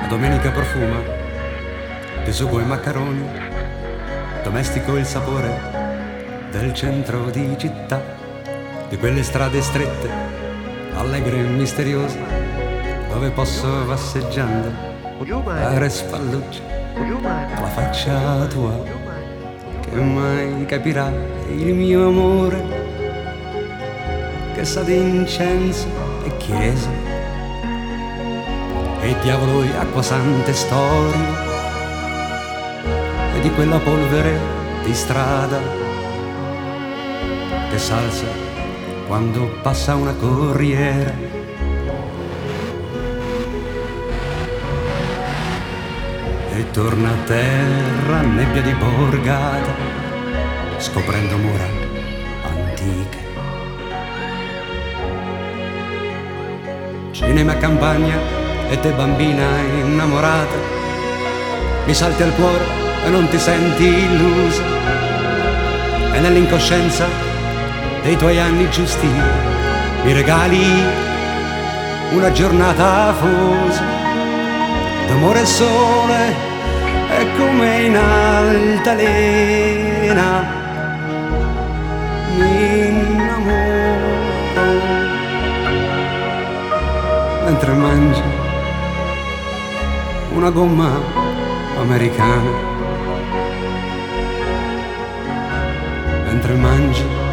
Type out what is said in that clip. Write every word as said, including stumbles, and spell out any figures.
domenica profuma di sugo e maccheroni, domestico il sapore del centro di città, di quelle strade strette, allegre e misteriose, dove posso passeggiando fare spallucce alla faccia tua, che mai capirà il mio amore, che sa di incenso e chiesa e diavolo e acquasante storie, e di quella polvere di strada che s'alza quando passa una corriera, e torna a terra nebbia di borgata, scoprendo mura antiche. Cinema campagna e te bambina innamorata, mi salti al cuore e non ti senti illusa, e nell'incoscienza dei tuoi anni giusti mi regali una giornata afosa d'amore e sole, e come in altalena mi innamoro mentre mangi una gomma americana, mentre mangi